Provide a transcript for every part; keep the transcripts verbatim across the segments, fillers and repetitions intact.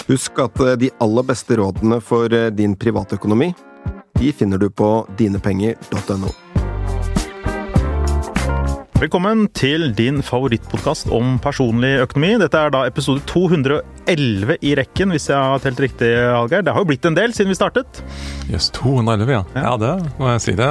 Husk at de aller beste rådene for din privatøkonomi, de finner du på dinepenger punktum no. Velkommen til din favorittpodcast om personlig økonomi. Dette er da episode to hundre og elleve i rekken, hvis jeg har telt riktig, Hallgeir. Det har jo blitt en del siden vi startet. Yes, to hundre og elleve, ja. Ja, det må jeg si det.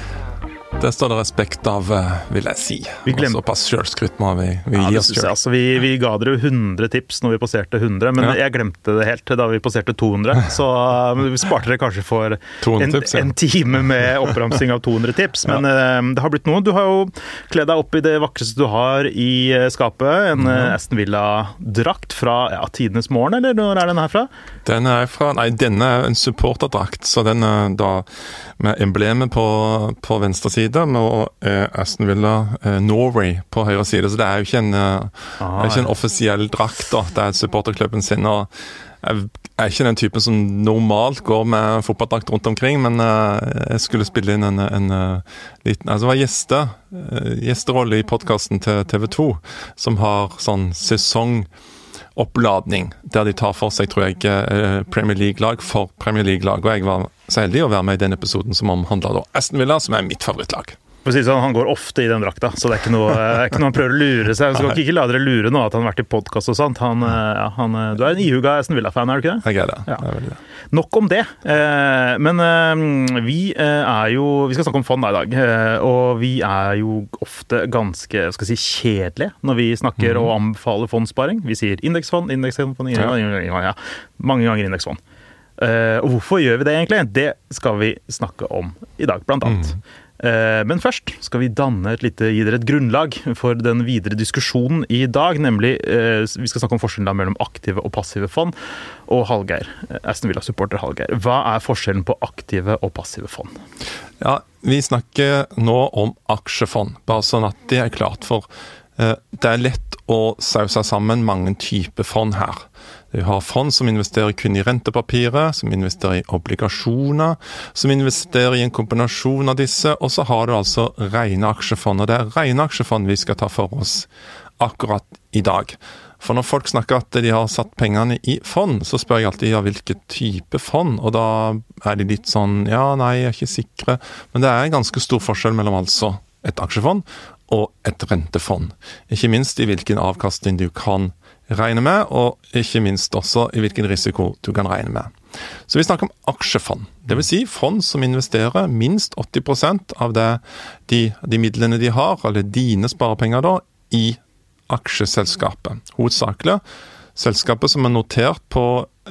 Det står det respekt av, vil jeg si. Vi glemte... Og såpass selvskrytt må vi, vi ja, gi det oss synes selv. jeg. Altså, vi, vi ga dere hundre tips når vi passerte hundre, men ja. Jeg glemte det helt da vi passerte to hundre. Så uh, vi sparte dere kanskje for en, tips, ja. en time med oppramsing av to hundre tips. Men ja. uh, det har blitt noe. Du har jo kledd deg opp i det vakreste du har i skapet. En uh, Aston Villa-drakt fra ja, tidenes morgen, eller når er den her fra? Den er fra, nei, denne er en supporterdrakt, så den er da med emblemet på, på venstre side, med eh, Aston Villa eh, Norway på høyre side, så det er jo ikke en, eh, ah, ikke en offisiell drakt da, det er supporterklubben sin, og jeg er ikke den typen som normalt går med fotballdrakt rundt omkring, men eh, jeg skulle spille inn en, en, en liten, altså det var gjeste, eh, gjesterolle i podcasten til T V to, som har sånn sesong oppladning, der de tar for seg, tror jeg, Premier League-lag for Premier League-lag, og jeg var så heldig å være med i den episoden som omhandler da Aston Villa, som er mitt favorittlag. For å si sånn, han går ofte i den drakta, så det er ikke noe, er ikke noe han prøver å lure seg. Så skal ikke la dere lure nå at han har vært i podcast og sånt. Han, ja, han, du er en ihuga Aston Villa-fan, er du ikke det? Jeg er det. Ja. Jeg er det. Nok om det. Eh, men eh, vi er jo, vi skal snakke om fond da i dag, eh, og vi er jo ofte ganske, skal jeg si, kjedelige når vi snakker mm. og anbefaler fondsparing. Vi sier indeksfond, indeksfond, indeksfond, ja. Mange ganger indeksfond. Eh, og hvorfor gjør vi det egentlig? Det skal vi snakke om i dag, blant annet. Mm. Men først skal vi danne et lite, gi dere et grunnlag for den videre diskusjonen i dag, nemlig vi skal snakke om forskjellen mellom aktive og passive fond. Og Hallgeir, Aston Villa-supporter Hallgeir, hva er forskjellen på aktive og passive fond? Ja, vi snakker nå om aksjefond, bare sånn at det er klart, for det er lett å sause sammen mange typer fond her. Du har fond som investerer kun i rentepapirer, som investerer i obligasjoner, som investerer i en kombinasjon av disse, og så har du altså rene aksjefond, og det er rene aksjefond vi skal ta for oss akkurat i dag. For når folk snakker at de har satt pengene i fond, så spør jeg alltid, ja, hvilke type fond? Og da er de litt sånn, ja, nei, jeg er ikke sikre, men det er en ganske stor forskjell mellom altså et aksjefond og et rentefond. Ikke minst i hvilken avkastning du kan regne med, og ikke minst også i hvilken risiko du kan regne med. Så vi snakker om aksjefond. Det vil si fond som investerer minst åtti prosent av det, de, de midlene de har, eller dine sparepenger da, i aksjeselskapet. Hovedsakelig selskapet som er notert på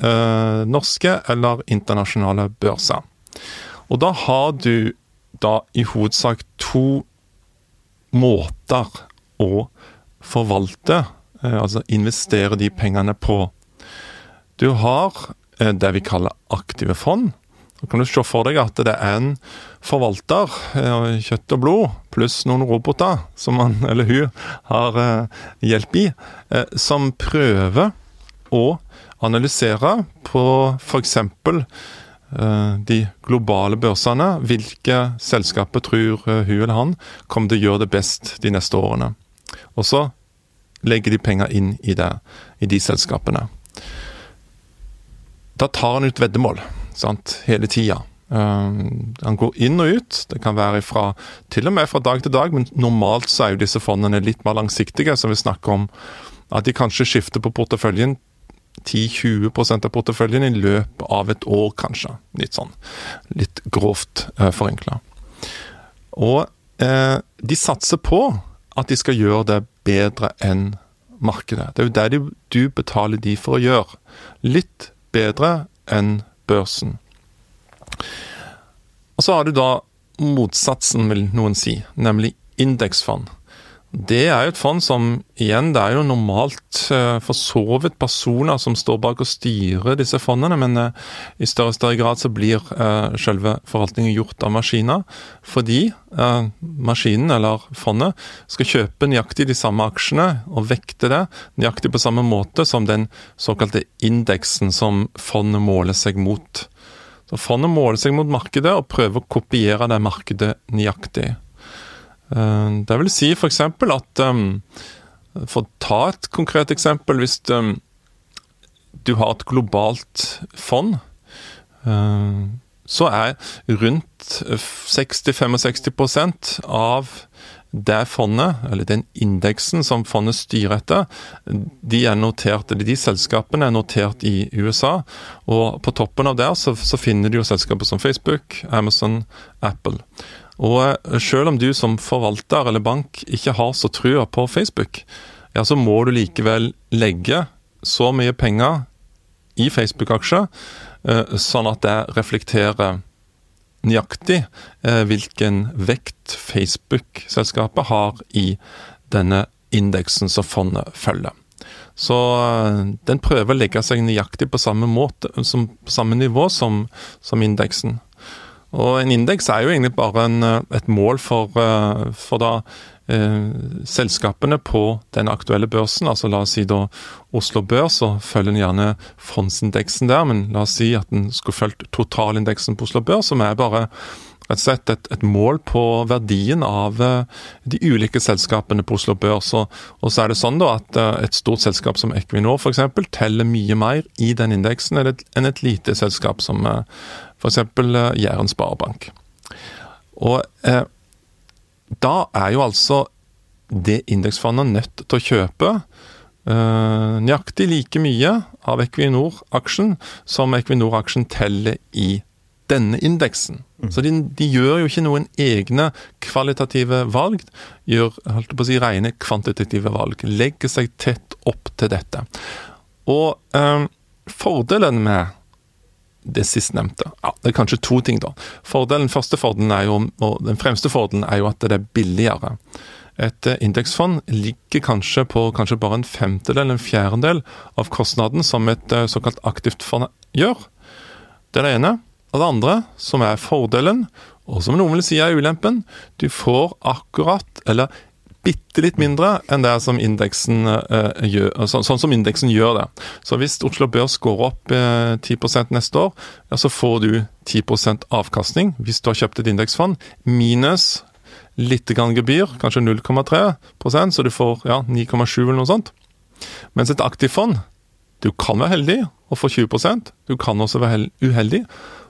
eh, norske eller internasjonale børser. Og da har du da i hovedsak to måter å forvalte, altså investere de pengene på. Du har det vi kaller aktive fond. Da kan du se for deg at det er en forvalter, kjøtt og blod, pluss noen roboter, som han eller hun har hjelp i, som prøver å analysere på for eksempel de globale børsene, hvilke selskaper tror hun eller han kommer til å gjøre det best de neste årene. Og så legger de penger inn i, det, i de selskapene. Da tar han ut veddemål, sant, hele tida. Uh, han går inn og ut, det kan være fra, til og med fra dag til dag, men normalt så er jo disse fondene litt mer langsiktige, som vi snakker om at de kanskje skifter på porteføljen ti til tjue prosent av porteføljen i løpet av et år, kanskje. Litt sånn, litt grovt uh, forenklet. Og uh, de satser på at de skal gjøre det bedre enn markedet. Det er jo det de, du betaler de for å gjøre. Litt bedre enn børsen. Og så har du da motsatsen, vil noen si, nemlig indeksfond. Det er jo et fond som, igjen, det er jo normalt uh, for så vidt personer som står bak og styrer disse fondene, men uh, i større og større grad så blir uh, selve forvaltningen gjort av maskiner, fordi uh, maskinen eller fondet skal kjøpe nøyaktig de samme aksjene og vekte det nøyaktig på samme måte som den såkalte indeksen som fondet måler seg mot. Så fondet måler seg mot markedet og prøver å kopiere det markedet nøyaktig. Det vil si for eksempel at, um, for å ta et konkret eksempel, hvis um, du har et globalt fond, så er rundt seksti til femogseksti prosent av det fondet, eller den indeksen som fondet styrer etter, de er notert, eller de selskapene er notert i U S A, og på toppen av der så, så finner du jo selskaper som Facebook, Amazon, Apple. Og selv om du som forvalter eller bank ikke har så trua på Facebook, ja, så må du likevel legge så mye penger i Facebook-aksjer, sånn at det reflekterer nøyaktig eh, hvilken vekt Facebook-selskapet har i denne indeksen som fondet følger. Så eh, den prøver å legge seg nøyaktig på samme måte, som, på samme nivå som, som indeksen. Og en indeks er jo egentlig bare en, et mål for, uh, for da uh, selskapene på den aktuelle børsen, altså la oss si da Oslo Børs, så følger den gjerne fondsindeksen der, men la oss si at den skulle følge totalindeksen på Oslo Børs, som er bare rett og slett et, et mål på verdien av uh, de ulike selskapene på Oslo Børs. Og, og så er det sånn da at uh, et stort selskap som Equinor for eksempel teller mye mer i den indeksen enn et, enn et lite selskap som uh, for eksempel uh, Jæren Sparebank. Og uh, da er jo altså det indeksfondet nødt til å kjøpe uh, nøyaktig like mye av Equinor-aksjen som Equinor-aksjen teller i denne indeksen. Mm. Så de, de gjør jo ikke noen egne kvalitative valg, gjør, holdt på å si, rene kvantitative valg, legger seg tett opp til dette. Og um, fordelen med det sistnevnte, ja, det er kanskje to ting da. Fordelen, første fordelen er jo, og den fremste fordelen er jo at det er billigere. Et indeksfond ligger kanskje på kanskje bare en femtedel eller en fjerdedel av kostnaden som et såkalt aktivt fond gjør. Det er det ene. Og det andre, som er fordelen, og som noen vil si er ulempen, du får akkurat, eller bitte litt mindre enn det som indeksen uh, gjør, så, sånn som indeksen gjør det. Så hvis Oslo Børs går opp uh, ti prosent neste år, ja, så får du ti prosent avkastning hvis du har kjøpt et indeksfond, minus litt grann gebyr, kanskje null komma tre prosent, så du får ja, ni komma sju eller noe sånt. Mens et aktivt fond, du kan være heldig og få tjue prosent, du kan også være uheldig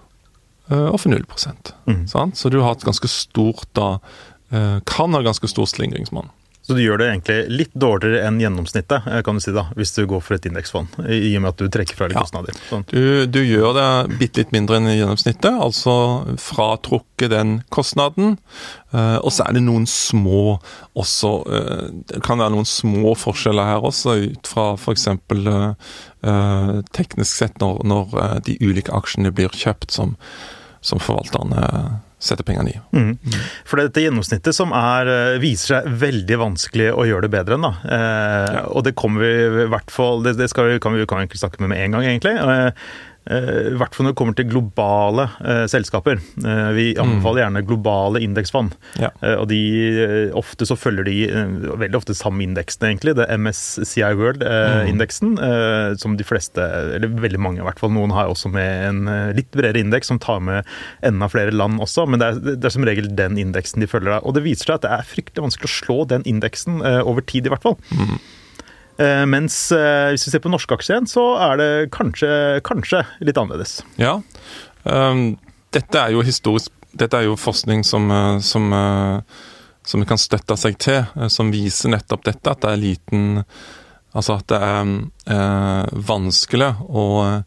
og få null prosent. Mm. Så du har et ganske stort da, kan ha ganske stor slingringsmann. Så du gjør det egentlig litt dårligere enn gjennomsnittet, kan du si da, hvis du går for et indeksfond, i og med at du trekker fra litt ja. kostnader. Sånn. Du, du gjør det bitte litt mindre enn gjennomsnittet, altså fratrukket den kostnaden, uh, og så er det noen små også, uh, det kan være noen små forskjeller her også, ut fra for eksempel uh, uh, teknisk sett når, når uh, de ulike aksjene blir kjøpt som, som forvalterne uh, setter pengene i. Mm. For det er dette gjennomsnittet som er, viser seg veldig vanskelig å gjøre det bedre enn da. Eh, ja. Og det kommer vi i hvert fall, det, det skal vi, kan vi kan vi egentlig snakke med med en gang egentlig, eh, i hvert fall når det kommer til globale eh, selskaper. Eh, vi anbefaler gjerne globale indeksfond. Ja. Eh, og de, eh, ofte så følger de eh, veldig ofte samme indeksen egentlig, det M S C I World-indeksen, eh, mm. eh, som de fleste, eller veldig mange i hvert fall, noen har også med en eh, litt bredere indeks som tar med enda flere land også, men det er, det er som regel den indeksen de følger. Og det viser seg at det er fryktelig vanskelig å slå den indeksen eh, over tid i hvert fall. Mm. Uh, mens uh, hvis vi ser på norske aksjer igjen, så er det kanskje, kanskje litt annerledes. Ja, um, dette er jo historisk, dette er jo forskning som, uh, som, uh, som vi kan støtte seg til, uh, som viser nettopp dette, at det er liten, altså at det er uh, vanskelig å,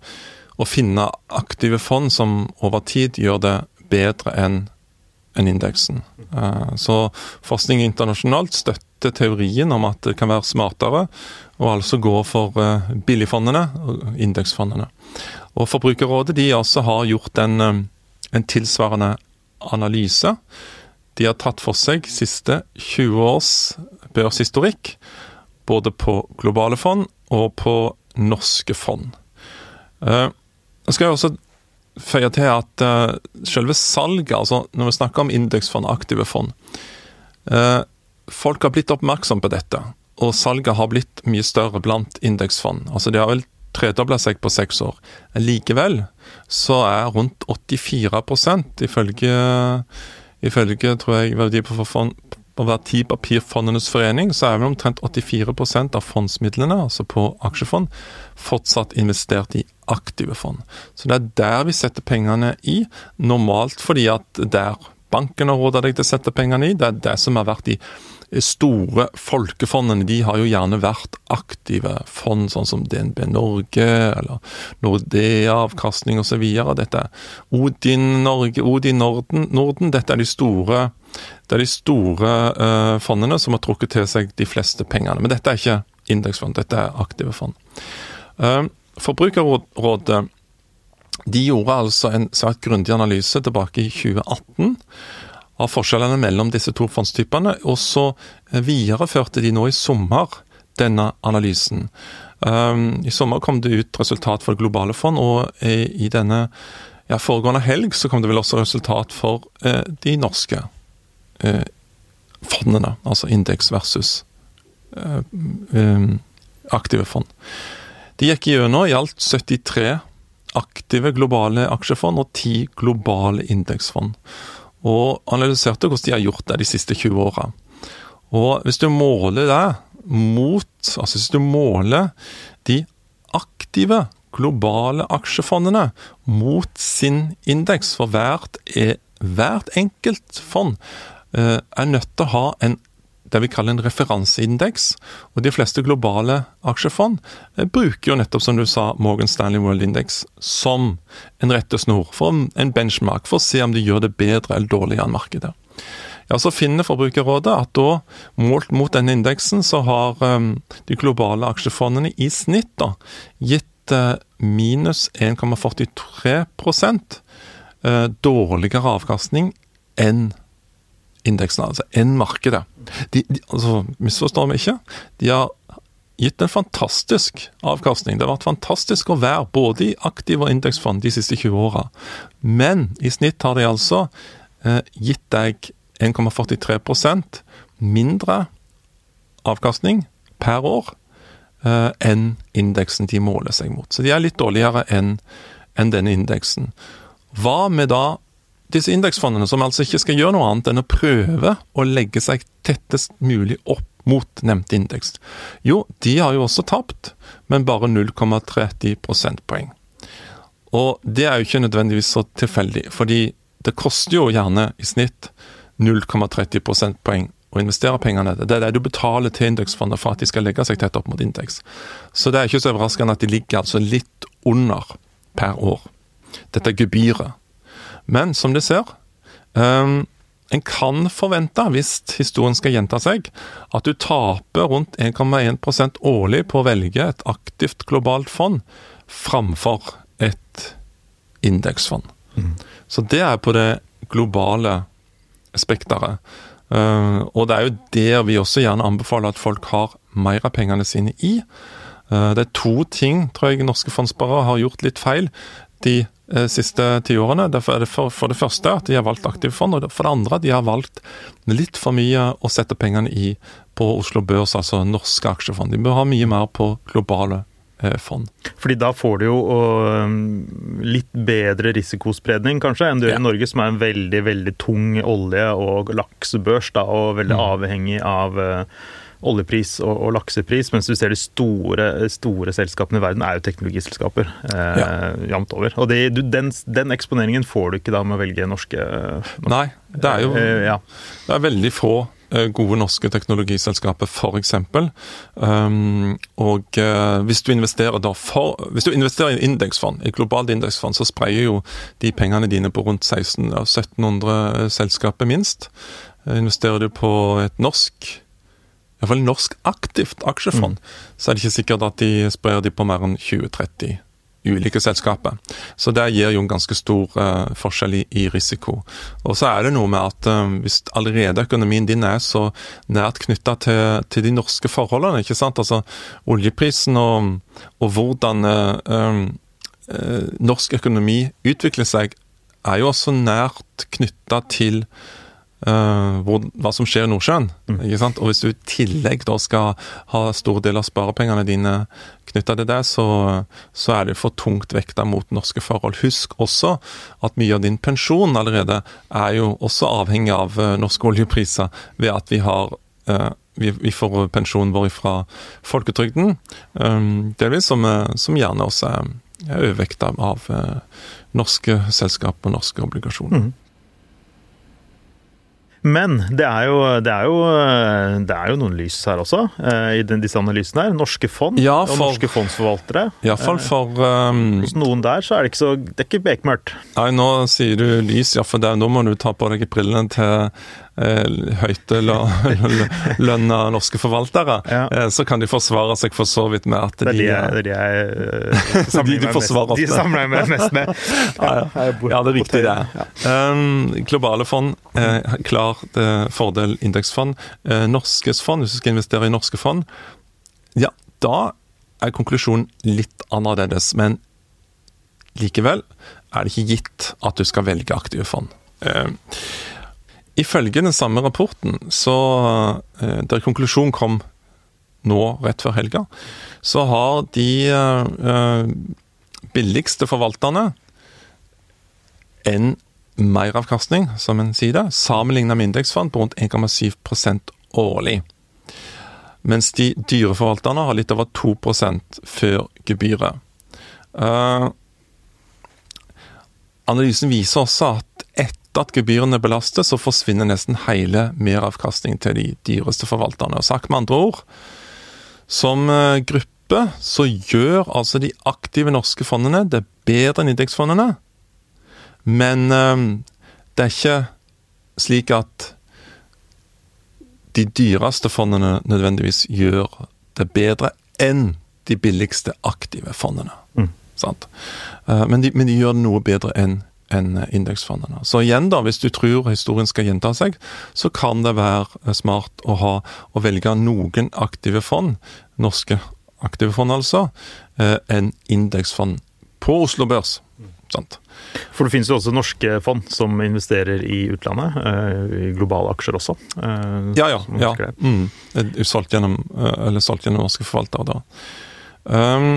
å finne aktive fond som over tid gjør det bedre enn enn indeksen. Uh, så forskning internasjonalt støtter teorien om at det kan være smartere å altså gå for uh, billigfondene og indeksfondene. Og Forbrukerrådet de også har gjort en, um, en tilsvarende analyse. De har tatt for seg siste tjue års børshistorikk, både på globale fond og på norske fond. Uh, jeg skal jo også føyer til at uh, selve salget, altså når vi snakker om indeksfond, aktive fond, uh, folk har blitt oppmerksom på dette, og salget har blitt mye større blant indeksfond. Altså det har vel tredoblet seg på seks år. Likevel så er rundt åttifire prosent ifølge, ifølge tror jeg, verdi på fond, på Verdipapirfondenes forening, så er vel omtrent åttifire prosent av fondsmidlene, altså på aksjefond, fortsatt investert i aktive fond. Så det er der vi setter pengene i, normalt fordi at der banken har rådet deg til å sette pengene i, det er det som har vært de store folkefondene, de har jo gjerne vært aktive fond, sånn som D N B Norge, eller Nordea-avkastning og så videre. Dette er Odin Norge, Odin Norden, Norden, dette er de store, det er de store uh, fondene som har trukket til seg de fleste pengene. Men dette er ikke indeksfond, dette er aktive fond. Uh, Forbrukerrådet, de gjorde altså en svært grundig analyse tilbake i tjue atten, av forskjellene mellom disse to fondstypene, og så videreførte de nå i sommer denne analysen. Um, I sommer kom det ut resultat for globale fond, og i, i denne ja, foregående helg så kom det vel også resultat for uh, de norske uh, fondene, altså indeks versus uh, um, aktive fond. De gikk gjennom i alt syttitre aktive globale aksjefond og ti globale indeksfond, og analyserte hvordan de har gjort det de siste tjue åra. Og hvis du måler det mot, altså hvis du måler de aktive globale aksjefondene mot sin indeks for hvert, er, hvert enkelt fond, er nødt til å ha en det vi kaller en referanseindeks, og de fleste globale aksjefond bruker jo nettopp, som du sa, Morgan Stanley World Index som en rettesnor for en benchmark, for å se om de gjør det bedre eller dårligere enn markedet. Ja, så finner Forbrukerrådet at da, målt mot denne indeksen, så har um, de globale aksjefondene i snitt da, gitt uh, minus en komma førtitre prosent uh, dårligere avkastning enn indeksen, altså enn markedet. De, de, altså, misforstår vi ikke, de har gitt en fantastisk avkastning. Det har vært fantastisk å være både i aktiv og indeksfond de siste tjue åra. Men i snitt har de altså eh, gitt deg en komma førtitre prosent mindre avkastning per år eh, enn indeksen de måler seg mot. Så de er litt dårligere enn, enn denne indeksen. Hva med da disse indeksfondene, som altså ikke skal gjøre noe annet enn å prøve å legge seg tettest mulig opp mot nevnte indeks? Jo, de har jo også tapt, men bare null komma tretti prosentpoeng. Og det er jo ikke nødvendigvis så tilfeldig, fordi det koster jo gjerne i snitt null komma tretti prosentpoeng å investere pengene. Det er det du betaler til indeksfondet for at de skal legge seg tett opp mot indeks. Så det er ikke så overraskende at de ligger altså litt under per år. Dette er gebyret. Men som du ser, um, en kan forvente, hvis historien skal gjenta seg, at du taper rundt en komma en prosent årlig på å velge et aktivt globalt fond framfor et indeksfond. Mm. Så det er på det globale spekteret. Uh, og det er jo der vi også gjerne anbefaler at folk har mer av pengene sine i. Uh, det er to ting, tror jeg, norske fondssparere har gjort litt feil de eh, siste ti årene. Derfor er det for, for det første at de har valgt aktive fond, og for det andre at de har valgt litt for mye å sette pengene i på Oslo Børs, altså norske aksjefond. De bør ha mye mer på globale eh, fond. Fordi da får du jo uh, litt bedre risikospredning kanskje enn du gjør ja. i Norge, som er en veldig, veldig tung olje- og laksebørs da, og veldig mm. avhengig av uh, oljepris og, og laksepris, mens du ser de store, store selskapene i verden er jo teknologiselskaper eh, ja. jamt over. Og det, du, den, den eksponeringen får du ikke da med å velge norske... norske Nei, det er jo eh, ja. det er veldig få eh, gode norske teknologiselskaper, for eksempel. Um, og eh, hvis du investerer da for, hvis du investerer i en indeksfond, i et globalt indeksfond, så spreier jo de pengene dine på rundt seksten sytten hundre selskaper minst. Eh, investerer du på et norsk i hvert fall norsk aktivt aksjefond, mm. så er det ikke sikkert at de sprer de på mer enn tjue tretti ulike selskaper. Så det gir jo en ganske stor uh, forskjell i, i risiko. Og så er det noe med at um, hvis allerede økonomien din er så nært knyttet til, til de norske forholdene, ikke sant? Altså oljeprisen og, og hvordan uh, um, uh, norsk økonomi utvikler seg, er jo også nært knyttet til uh, hvor, hva som skjer i Nordsjøen. Mm. Ikke sant? Og hvis du i tillegg da skal ha store deler av sparepengene dine knyttet til det, så, så er det for tungt vekta mot norske forhold. Husk også at mye av din pensjon allerede er jo også avhengig av uh, norske oljepriser ved at vi har uh, Vi, vi får pensjonen vår fra folketrygden, um, delvis som, som gjerne også er, er overvekta av uh, norske selskap og norske obligasjoner. Mm. Men det er, jo, det, er jo, det er jo noen lys her også, i den, disse analysene her. Norske fond ja, for, og norske fondsforvaltere. I hvert fall for... Um, hos noen der så er det ikke så... Det er ikke bekmørkt. Nei, nå sier du lys, ja, for det, nå må du ta på deg brillene til eh, høyte lønna norske forvaltere. Ja. Eh, så kan de forsvare seg for så vidt med at de... Det er de jeg uh, sammenligner meg De sammenligner meg mest med. Ja, ja. ja, det er riktig det. Ja. Um, globale fond, eh, klar det fordel indeksfond. Eh, norskes fond, hvis du skal investere i norske fond, ja, da er konklusjonen litt annerledes, men likevel er det ikke gitt at du skal velge aktive fond. Eh, ifølge den samme rapporten, så eh, der konklusjonen kom nå rett før helga, så har de eh, billigste forvalterne en meravkastning, som en sier det, sammenlignet med indeksfond på rundt en komma syv prosent årlig. Mens de dyre forvalterne har litt over to prosent før gebyret. Uh, analysen viser også at etter at gebyrene belastes, så forsvinner nesten hele meravkastning til de dyreste forvalterne. Og sagt med andre ord, som gruppe så gjør altså de aktive norske fondene det bedre enn indeksfondene. Men um, det er ikke slik at de dyreste fondene nødvendigvis gjør det bedre enn de billigste aktive fondene. Mm. Sant? Uh, men, de, men de gjør det noe bedre enn enn indeksfondene. Så igjen da, hvis du tror historien skal gjenta seg, så kan det være smart å, ha, å velge noen aktive fond, norske aktive fond altså, uh, enn indeksfond på Oslo Børs. Sant? For det finnes jo også norske fond som investerer i utlandet, i globale aksjer også. Ja, ja. ja. Mm. Solgt gjennom, eller solgt gjennom norske forvaltere da. Um,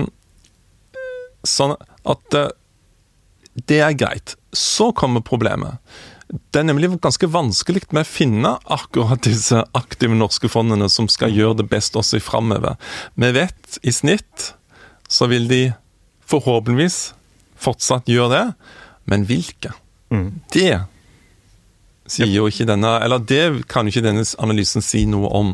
sånn at det er greit. Så kommer problemet. Det er nemlig ganske vanskelig med å finne akkurat disse aktive norske fondene som skal gjøre det best også i fremover. Vi vet i snitt så vil de forhåpentligvis fortsatt gjør det, men hvilke? Mm. Det sier jo ikke denne, eller det kan jo ikke denne analysen si noe om.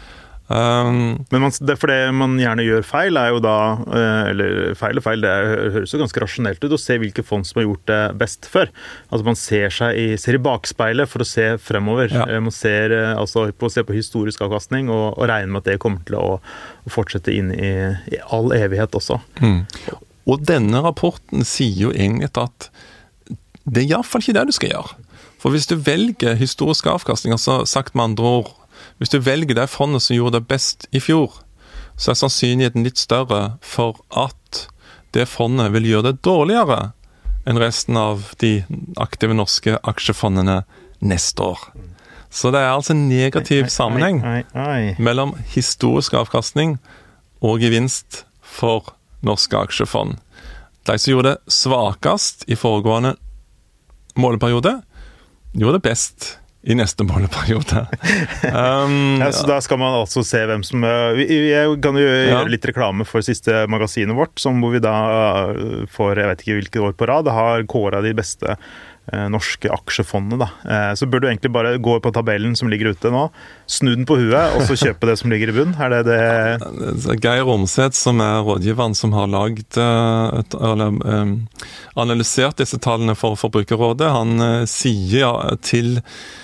Um, men man, det, for det man gjerne gjør feil er jo da, eller feil og feil, det høres jo ganske rasjonelt ut å se hvilke fond som har gjort det best før. Altså man ser seg i, ser i bakspeilet for å se fremover. Ja. Man ser altså på å se på historisk avkastning og, og regne med at det kommer til å, å fortsette inn i, i all evighet også. Mm. Og denne rapporten sier jo egentlig at det er i hvert fall ikke det du skal gjøre. For hvis du velger historisk avkastning, altså sagt med andre ord, hvis du velger det fondet som gjorde det best i fjor, så er sannsynligheten litt større for at det fondet vil gjøre det dårligere enn resten av de aktive norske aksjefondene neste år. Så det er altså en negativ sammenheng mellom historisk avkastning og gevinst for norske aksjefond. De som gjorde det svakast i foregående måleperiode, gjorde det best i neste måleperiode. um, ja, så da skal man altså se hvem som... Jeg kan jo gjøre ja. litt reklame for siste magasinet vårt, som hvor vi da får, jeg vet ikke hvilket år på rad, har kåret de beste eh, norske aksjefondene da. Eh, så burde du egentlig bare gå på tabellen som ligger ute nå, snu den på huet, og så kjøpe det som ligger i bunn. Er det det... Geir Ormseth, som er rådgiveren som har laget, eller um, analysert disse tallene for Forbrukerrådet, han uh, sier ja, til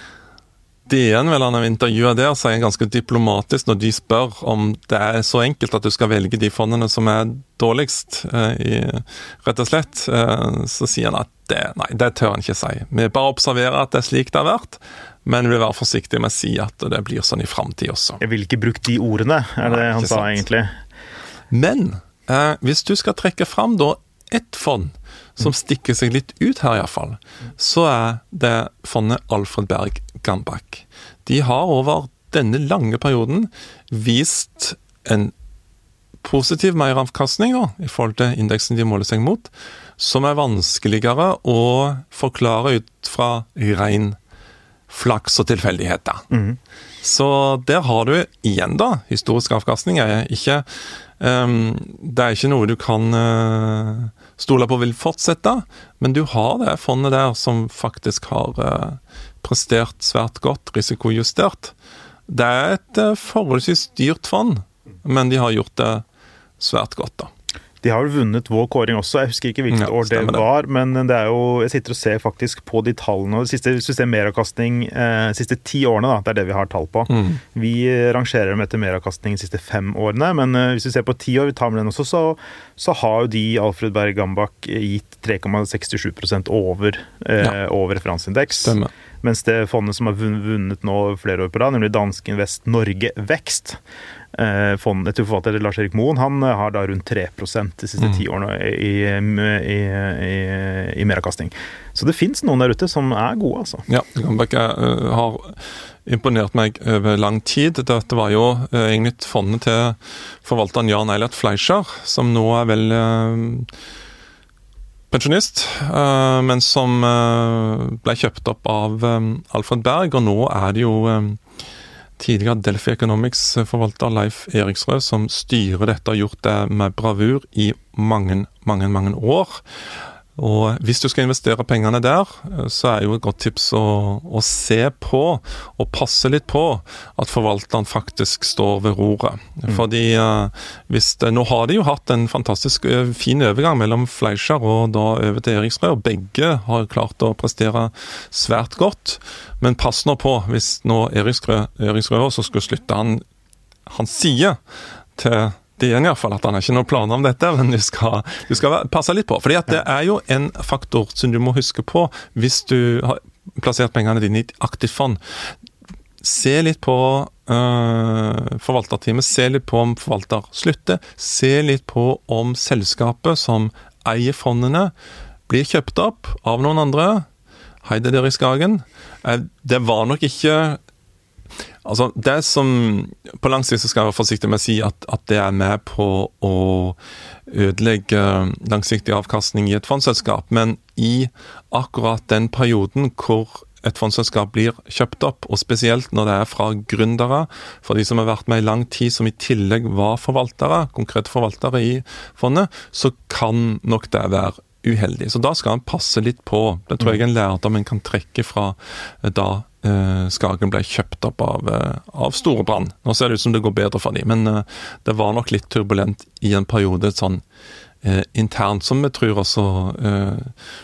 D N, vel han har intervjuet der, så er han ganske diplomatisk når de spør om det er så enkelt at du skal velge de fondene som er dårligst, eh, i, rett og slett. Eh, så sier han at det, nei, det tør han ikke si. Vi bare observerer at det er slik det har vært, men vi vil være forsiktige med å si at det blir sånn i fremtiden også. Jeg vil ikke bruke de ordene, er det nei, han sa sant. Egentlig. Men eh, hvis du skal trekke frem da ett fond som stikker seg litt ut her i hvert fall, så er det fondet Alfred Berg Gambach. De har over denne lange perioden vist en positiv meravkastning da, i forhold til indeksen de måler seg mot, som er vanskeligere å forklare ut fra ren flaks og tilfeldigheter. Mm. Så der har du igjen da, historisk avkastning er ikke, um, det er ikke noe du kan uh, stole på vil fortsette, men du har det fondet der som faktisk har uh, prestert svært godt, risikojustert. Det er et uh, forholdsvis dyrt fond, men de har gjort det svært godt da. De har vel vunnet vår kåring også, jeg husker ikke hvilket ja, år det var, det. Men det er jo, jeg sitter og ser faktisk på de tallene, det siste, hvis du ser meravkastning eh, siste ti årene da, det er det vi har tall på. Mm. Vi rangerer dem etter meravkastning de siste fem årene, men eh, hvis vi ser på ti år, vi tar med den også, så, så har jo de Alfred Berg Gambach gitt tre komma sekstisju prosent over, eh, ja. over referanseindeks. Stemmer. Mens det fondet som har vunnet nå flere år på rad, nemlig Dansk Invest Norge Vekst, fondet til forfatter Lars-Erik Moen, han har da rundt tre prosent de siste ti årene i, i, i, i meravkastning. Så det finnes noen der ute som er gode, altså. Ja, Gambach uh, har imponert meg over lang tid. Dette var jo uh, egentlig fondet til forvalteren Jan Eilert Fleischer, som nå er vel uh, pensjonist, uh, men som uh, ble kjøpt opp av um, Alfred Berg, og nå er det jo um, tidligere Delphi Economics-forvalter Leif Eriksrød som styrer dette og gjort det med bravur i mange, mange, mange år. Og hvis du skal investere pengene der, så er jo et godt tips å, å se på og passe litt på at forvalteren faktisk står ved roret. Mm. Fordi uh, hvis det, nå har de jo hatt en fantastisk uh, fin overgang mellom Fleischer og da over til Eriksrød, og begge har klart å prestere svært godt. Men pass nå på, hvis nå Eriksrød, Eriksrød også skulle slutte, han, han sier til det er i hvert fall at han har ikke noen planer om dette, men du skal, du skal passe litt på. Fordi at det er jo en faktor som du må huske på hvis du har plassert pengene dine i et aktivt fond. Se litt på uh, forvalterteamet, se litt på om forvalter slutter, se litt på om selskapet som eier fondene blir kjøpt opp av noen andre. Heide der i Skagen. Uh, det var nok ikke... Altså, det som på lang sikt skal jeg være forsiktig med å si at, at det er med på å ødelegge langsiktig avkastning i et fondselskap, men i akkurat den perioden hvor et fondselskap blir kjøpt opp, og spesielt når det er fra gründere, for de som har vært med i lang tid, som i tillegg var forvaltere, konkrete forvaltere i fondet, så kan nok det være uheldig. Så da skal han passe litt på. Det tror jeg er en lærdom en kan trekke fra da Skagen ble kjøpt opp av, av Storebrand. Nå ser det ut som det går bedre for dem, men uh, det var nok litt turbulent i en periode sånn uh, internt, som vi tror også uh,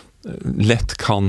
lett kan,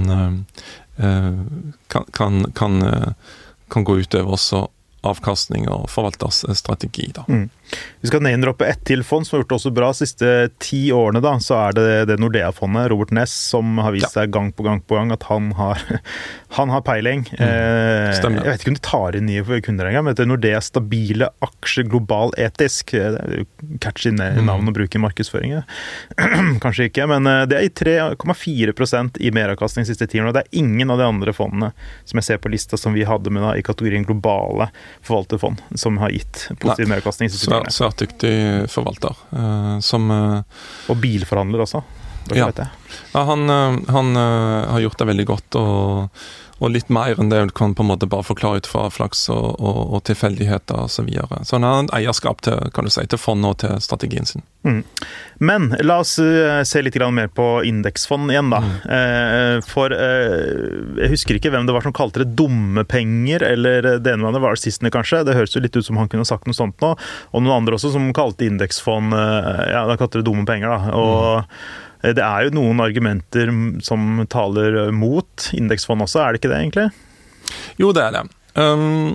uh, kan, kan, kan, uh, kan gå utover også avkastning og forvaltersstrategi da. Mm. Vi skal name-droppe ett til fond som har gjort det også bra. Siste ti årene da, så er det det Nordea-fondet, Robert Ness, som har vist ja. seg gang på gang på gang at han har, han har peiling. Mm. Eh, jeg vet ikke om de tar inn nye kunder engang, men det er Nordea stabile aksjer global etisk. Det er jo catchy navn å bruke i markedsføringen. Kanskje ikke, men det er i tre komma fire prosent i meravkastning siste ti årene, og det er ingen av de andre fondene som jeg ser på lista som vi hadde med da, i kategorien globale forvalterfond, som har gitt positiv meravkastning siste ti årene. Svært dyktig forvalter. Uh, som, uh, og bilforhandler også. Ja. Ja, han, uh, han uh, har gjort det veldig godt, og, og litt mer enn det kan på en måte bare forklare ut fra flaks og, og, og tilfeldigheter og så videre. Så han har en eierskap til, kan du si, til fondet og til strategien sin. Mm. Men la oss uh, se litt grann mer på indeksfond igjen da. Mm. Uh, for uh, jeg husker ikke hvem det var som kalte det dumme penger, eller det ene var det sistene kanskje. Det høres jo litt ut som han kunne sagt noe sånt nå. Og noen andre også som kalte indeksfond, uh, ja, da kalte det dumme penger da. Og mm. det er jo noen argumenter som taler mot indeksfond også, er det ikke det egentlig? Jo, det er det. Um,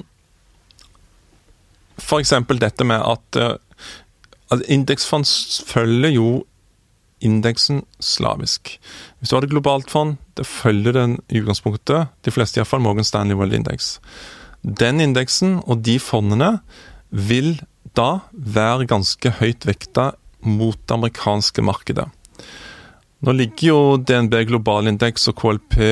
for eksempel dette med at uh, Altså, indeksfond følger jo indeksen slavisk. Hvis du har det globalt fond, det følger den i utgangspunktet, de fleste i hvert fall Morgan Stanley World Index. Den indeksen og de fondene vil da være ganske høyt vekta mot det amerikanske markedet. Nå ligger jo D N B Global Index og K L P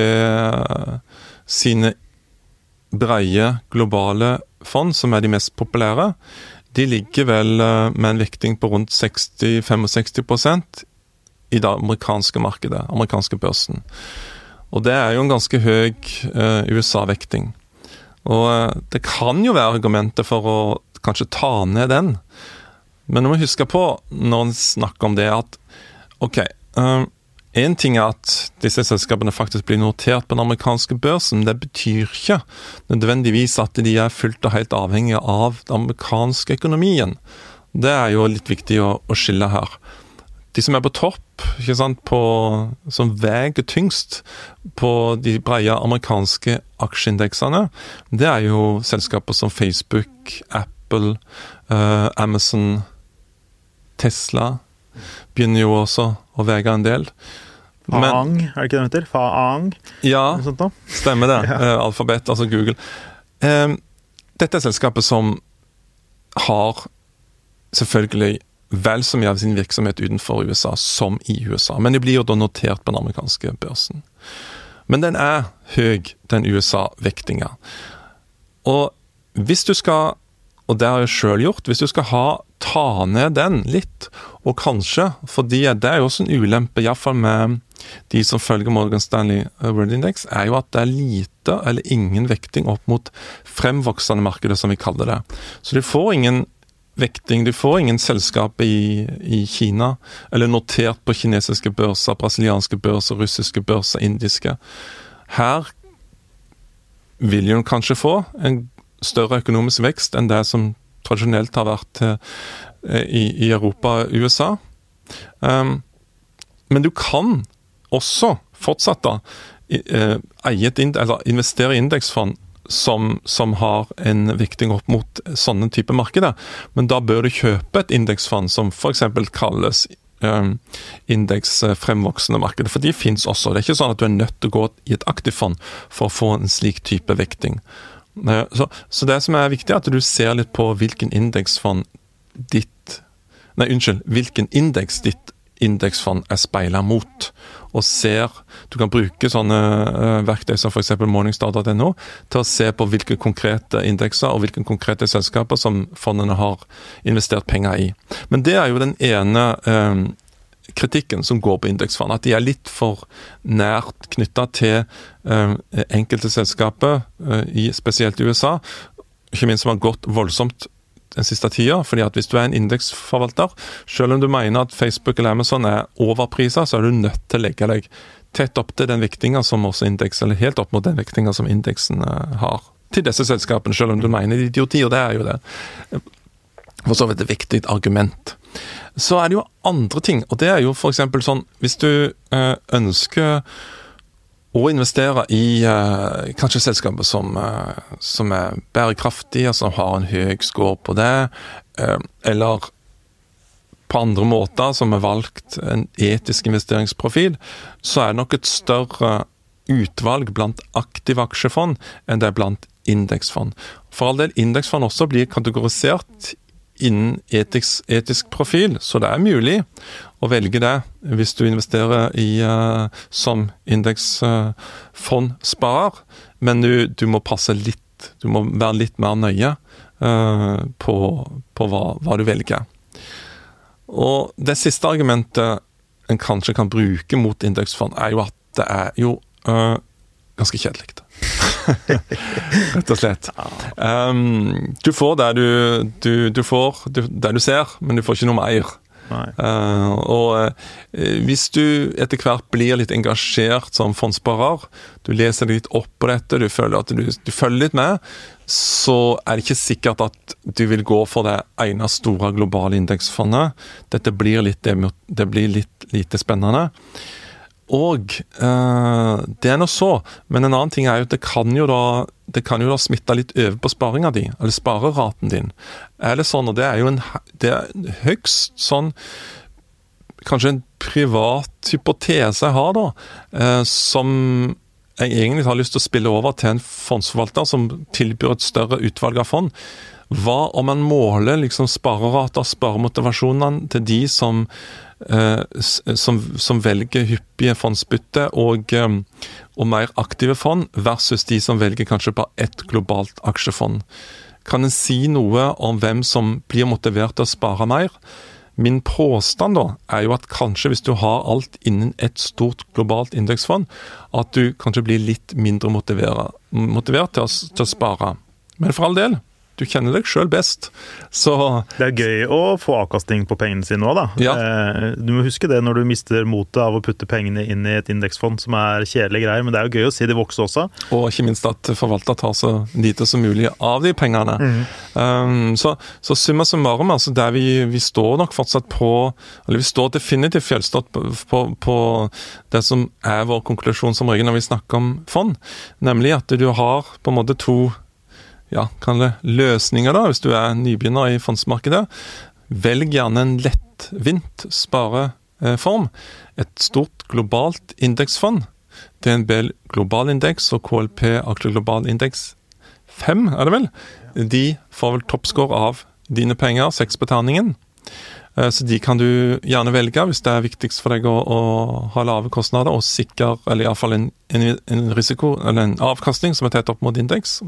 sine breie globale fond, som er de mest populære, de ligger vel med en vekting på rundt seksti til sekstifem prosent i det amerikanske markedet, amerikanske børsen. Og det er jo en ganske høy uh, U S A-vekting. Og uh, det kan jo være argumenter for å kanskje ta ned den. Men du må huske på, når man snakker om det, at ok, uh, en ting er at disse selskapene faktisk blir notert på den amerikanske børsen, det betyr ikke nødvendigvis at de er fullt og helt avhengige av den amerikanske økonomien. Det er jo litt viktig å, å skille her. De som er på topp, ikke sant, på, som veier tyngst på de breie amerikanske aksjeindeksene, det er jo selskaper som Facebook, Apple, uh, Amazon, Tesla, begynner jo også å veie en del. Faang, er det ikke det heter? Faang? Ja, stemmer det. ja. Uh, Alphabet, altså Google. Um, dette er selskapet som har selvfølgelig vel så mye av sin virksomhet utenfor U S A som i U S A, men de blir jo da notert på den amerikanske børsen. Men den er høy, den U S A-vektinga. Og hvis du skal, og det har jeg selv gjort, hvis du skal ha, ta ned den litt, og kanskje, fordi det er jo også en ulempe, i hvert fall med de som følger Morgan Stanley World Index, er jo at det er lite eller ingen vekting opp mot fremvoksende markeder, som vi kaller det. Så du får ingen vekting, du får ingen selskap i, i Kina, eller notert på kinesiske børser, brasilianske børser, russiske børser, indiske. Her vil jo kanskje få en større økonomisk vekst enn det som tradisjonelt har vært uh, i, i Europa og U S A. Um, men du kan også fortsatt da uh, eie et ind- eller investere i indeksfond som, som har en vekting opp mot sånne type markeder. Men da bør du kjøpe et indeksfond som for eksempel kalles um, indeks fremvoksende markeder, for de finnes også. Det er ikke sånn at du er nødt til å gå i et aktivfond for å få en slik type vekting. Så, så det som er viktig er at du ser litt på hvilken indeksfond ditt, nei unnskyld, hvilken indeks ditt indeksfond er speilet mot, og ser, du kan bruke sånne uh, verktøy som for eksempel morningstar punktum no til å se på hvilke konkrete indekser og hvilke konkrete selskaper som fondene har investert penger i. Men det er jo den ene um, kritikken som går på indeksfond, at de er litt for nært knyttet til uh, enkelte selskaper, uh, i, spesielt i U S A, ikke minst som har gått voldsomt den siste tida, fordi at hvis du er en indeksforvalter, selv om du mener at Facebook eller Amazon er overpriset, så er du nødt til å legge deg tett opp til den vektinga som også indeks, eller helt opp mot den vektinga som indeksen uh, har til disse selskapene, selv om du mener idioti, og det er jo det. For så vidt et viktig argument. Så er det jo andre ting, og det er jo for eksempel sånn, hvis du uh, ønsker å investere i uh, kanskje selskaper som, uh, som er bærekraftige, som har en høy score på det, uh, eller på andre måter som er valgt en etisk investeringsprofil, så er det nok et større utvalg blant aktive aksjefond enn det er blant indeksfond. For all del, indeksfond også blir kategorisert innen etisk, etisk profil, så det er mulig å velge det hvis du investerer i uh, som indeksfondsparer, uh, men du, du må passe litt, du må være litt mer nøye uh, på, på hva, hva du velger. Og det siste argumentet en kanskje kan bruke mot indeksfond er jo at det er jo uh, ganske kjedelig. Rett og slett. Um, du får det du, du, du får du, det du ser, men du får ikke noe mer. Uh, og uh, hvis du etter hvert blir litt engasjert som fondsparer, du leser litt opp på dette, du føler at du, du følger litt med, så er det ikke sikkert at du vil gå for det ene store globale indeksfondet. Dette blir litt, det blir litt lite spennende. Og uh, det er noe så, men en annen ting er jo at det kan jo da, det kan jo da smitte litt over på sparinga di, eller spareraten din. Er det sånn, og det er jo en, det er høgst sånn, kanskje en privat hypotese jeg har da, uh, som jeg egentlig har lyst til å spille over til en fondsforvalter som tilbyr et større utvalg av fond. hva om man måler liksom sparerater, sparemotivasjonene til de som, eh, som, som velger hyppige fondsbytte og, eh, og mer aktive fond, versus de som velger kanskje bare ett globalt aksjefond. Kan en si noe om hvem som blir motivert til å spare mer? Min påstand da, er jo at kanskje hvis du har alt innen et stort globalt indeksfond, at du kanskje blir litt mindre motivert, motivert til, å, til å spare. Men for all del, du kjenner deg selv best. Så det er gøy å få avkastning på pengene sine nå da. Ja. Du må huske det når du mister motet av å putte pengene inn i et indeksfond som er kjedelige greier, men det er jo gøy å se de vokse også. Og ikke minst at forvalter tar så lite som mulig av de pengene. Mm. Um, så, så summa summarum, altså der vi, vi står nok fortsatt på, eller vi står definitivt fjellstått på, på, på det som er vår konklusjon som regel når vi snakker om fond, nemlig at du har på en måte to ja, kan det løsninger da, hvis du er nybegynner i fondsmarkedet. Velg gjerne en lettvint spareform. Et stort globalt indeksfond. D N B Global Index og K L P Aksje Global Index fem, er det vel? De får vel toppscore av dine penger, seksbetalingen. Så de kan du gjerne velge hvis det er viktigst for deg å, å ha lave kostnader og sikker, eller i hvert fall en, en, en risiko, eller en avkastning som er tett opp mot indeks.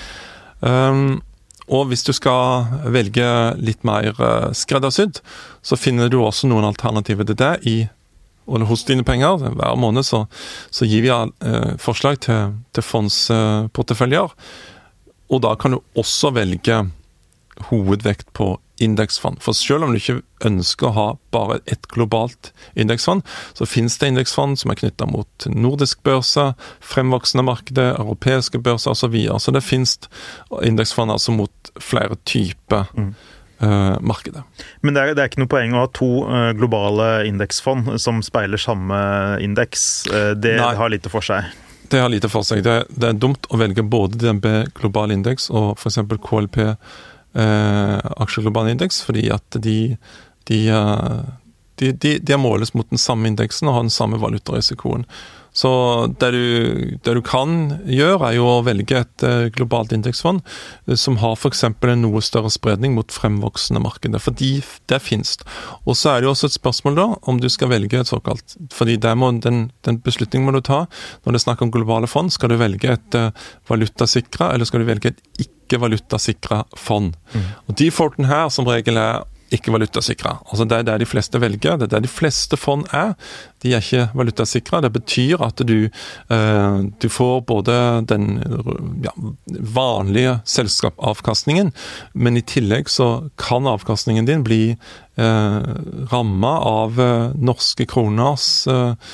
Um, og hvis du skal velge litt mer uh, skreddersydd, så finner du også noen alternativer til det i, eller hos dine penger. Hver måned så, så gir vi uh, forslag til, til fondsporteføljer, uh, og da kan du også velge hovedvekt på indeksfond. For selv om du ikke ønsker å ha bare et globalt indeksfond, så finnes det indeksfond som er knyttet mot nordisk børse, fremvoksende markedet, europeiske børser og så videre. Så det finnes indeksfond altså mot flere typer mm. uh, markeder. Men det er, det er ikke noe poeng å ha to uh, globale indeksfond som speiler samme indeks. Uh, det Nei. har lite for seg. Det har lite for seg. Det, det er dumt å velge både D N B Global Index og for eksempel K L P Eh, Aksje Global Index, fordi at de, de, de, de, de måles mot den samme indeksen og har den samme valutarisikoen. Så det du, det du kan gjøre er jo å velge et uh, globalt indeksfond uh, som har for eksempel en noe større spredning mot fremvoksende markeder, fordi det finnes. Og så er det jo også et spørsmål da, om du skal velge et såkalt, fordi må, den, den beslutningen må du ta, når det er snakk om globale fond, skal du velge et uh, valutasikra, eller skal du velge et ikke-valutasikra fond. Mm. Og defaulten her som regel er ikke valutasikra. Altså det er det de fleste velger, det er det de fleste fond er. De er ikke valutasikra. Det betyr at du, eh, du får både den ja, vanlige selskapsavkastningen, men i tillegg så kan avkastningen din bli eh, rammet av eh, norske kroners eh,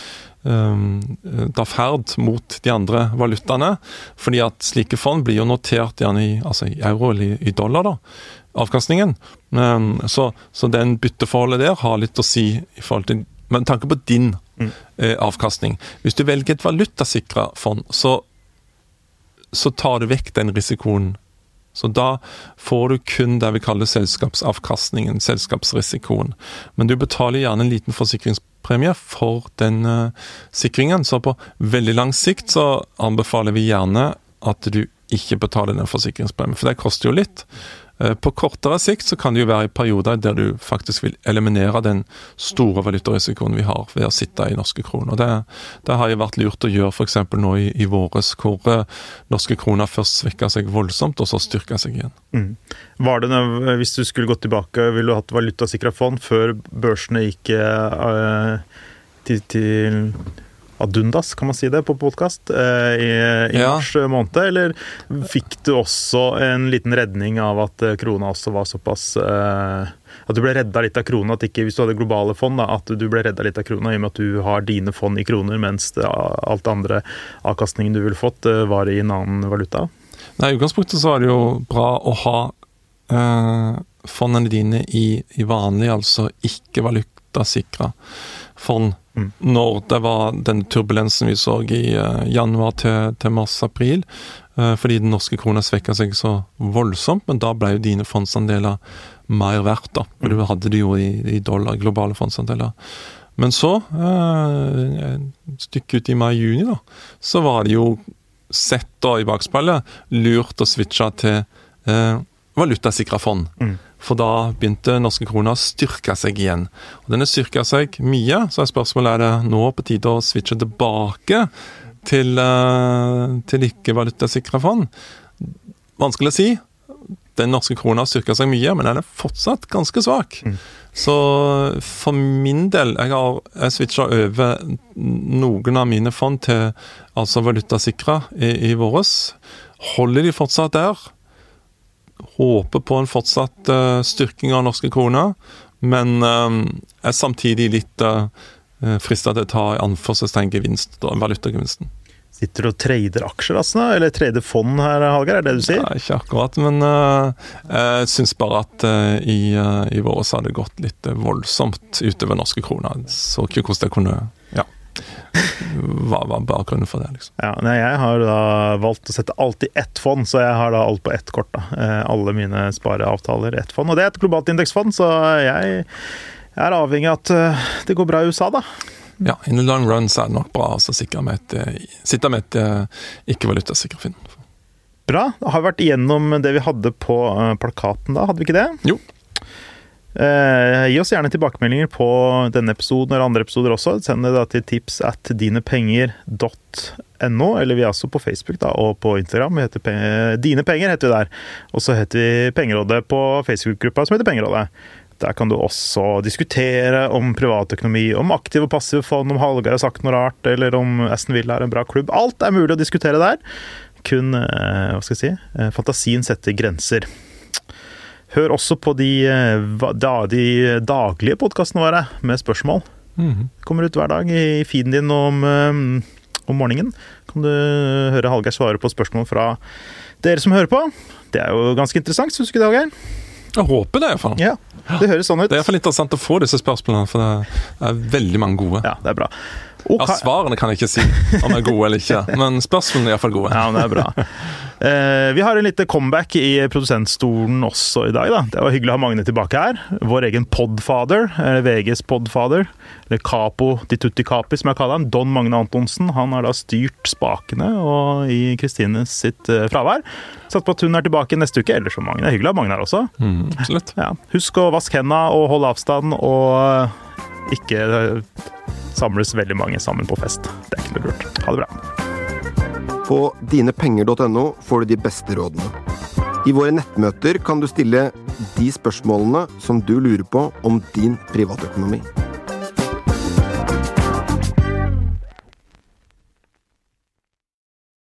da ferd mot de andre valutaene, fordi at slike fond blir jo notert gjerne i, altså i euro eller i, i dollar da, avkastningen. Så, så den bytteforholdet der har litt å si i forhold til, med tanke på din mm. eh, avkastning. Hvis du velger et valutasikra fond, så, så tar du vekk den risikoen. Så da får du kun det vi kaller selskapsavkastningen, selskapsrisikoen. Men du betaler gjerne en liten forsikringspremie for den uh, sikringen. Så på veldig lang sikt så anbefaler vi gjerne at du ikke betaler den forsikringspremien, for det koster jo litt. På kortere sikt så kan det jo være i perioder der du faktisk vil eliminere den store valutarisikoen vi har ved å sitte i norske kroner. Det, det har jo vært lurt å gjøre for eksempel nå i, i våres, hvor norske kroner først svekket seg voldsomt, og så styrket seg igjen. Mm. Var det, hvis du skulle gått tilbake, ville du hatt valutasikret fond før børsene gikk uh, til... til adundas, kan man si det på podcast, eh, i, i ja. mars måned, eller fikk du også en liten redning av at krona også var såpass, eh, at du ble redda litt av krona, at ikke, hvis du hadde globale fond, da, at du ble redda litt av krona, i og med at du har dine fond i kroner, mens det, alt andre avkastningen du ville fått var i en annen valuta? Nei, i utgangspunktet så er det jo bra å ha eh, fondene dine i, i vanlig, altså ikke valutasikra fond. Mm. Når det var den turbulensen vi så i uh, januar til, til mars-april, uh, fordi den norske krona svekket seg så voldsomt, men da ble jo dine fondsandeler mer verdt da, for du hadde det jo i, i dollar, globale fondsandeler. Men så, uh, et stykke ut i mai-juni da, så var det jo sett da i bakspillet lurt å switche til uh, valutasikra fond. Mm. For da begynte norske kroner å styrke seg igjen. Og den har styrket seg mye, så er spørsmålet er det nå på tide å switche tilbake til, uh, til ikke-valutasikra fond. Vanskelig å si. Den norske kroner har styrket seg mye, men den er fortsatt ganske svak. Mm. Så for min del, jeg har jeg switchet over noen av mine fond til altså valutasikra i, i våres. Holder de fortsatt der? Håper på en fortsatt uh, styrking av norske kroner, men uh, er samtidig litt uh, fristet til å ta i anførselstegn gevinst, da, valutagevinsten. Sitter du og trader aksjer, altså? Eller trader fond her, Hallgeir, er det du sier? Nei, ikke akkurat, men uh, jeg synes bare at uh, i, uh, i våres hadde det gått litt voldsomt utover norske kroner. Så ikke hvordan det kunne, ja, hva var bakgrunnen for det, liksom. Ja, nei, jeg har da valgt å sette alt i ett fond, så jeg har da alt på ett kort, da. Alle mine spareavtaler i ett fond, og det er et globalt indeksfond, så jeg er avhengig av at det går bra i U S A, da. Ja, in the long run så er det nok bra å sitte med et, sitte med et ikke-valutasikret fond. Bra, da har vi vært igjennom det vi hadde på plakaten da, hadde vi ikke det? Jo. Eh, gi oss gjerne tilbakemeldinger på denne episoden eller andre episoder også. Send det da til tips at dinepenger punktum no, eller vi er også på Facebook da, og på Instagram. Vi heter Pe- Dine Penger heter vi der. Og så heter vi Pengerådet på Facebook-gruppa som heter Pengerådet. Der kan du også diskutere om privatøkonomi, om aktiv og passiv fond, om Hallgeir har sagt noe rart, eller om Aston Villa er en bra klubb. Alt er mulig å diskutere der. Kun, hva skal jeg si, fantasien setter grenser. Hør også på de, de daglige podcastene våre med spørsmål. Mm-hmm. Kommer ut hver dag i feeden din om, om morgenen. Kan du høre Hallgeir svare på spørsmål fra dere som hører på. Det er jo ganske interessant, synes du ikke det, Hallgeir? Jeg håper det i hvert fall. Ja, det høres sånn ut. Det er i hvert fall interessant å få disse spørsmålene, for det er veldig mange gode. Ja, det er bra. Ja, svarene kan jeg ikke si om de er gode eller ikke, men spørsmålene er i hvert fall gode. Ja, det er bra. Eh, vi har en liten comeback i produsentstolen også i dag, da. Det var hyggelig å ha Magne tilbake her. Vår egen podfather, eller V G's podfather, eller Capo di Tutti Capi, som jeg kaller han, Don Magne Antonsen. Han har da styrt spakene og i Kristines sitt uh, fravær. Satt på at hun er tilbake neste uke, ellers så Magne. Hyggelig å ha Magne her også. Mm, absolutt. Ja. Husk å vaske hendene og holde avstand, og ikke samles veldig mange sammen på fest. Det er ikke noe lurt. Ha det bra. På dinepenger punktum no får du de beste rådene. I våre nettmøter kan du stille de spørsmålene som du lurer på om din privatøkonomi.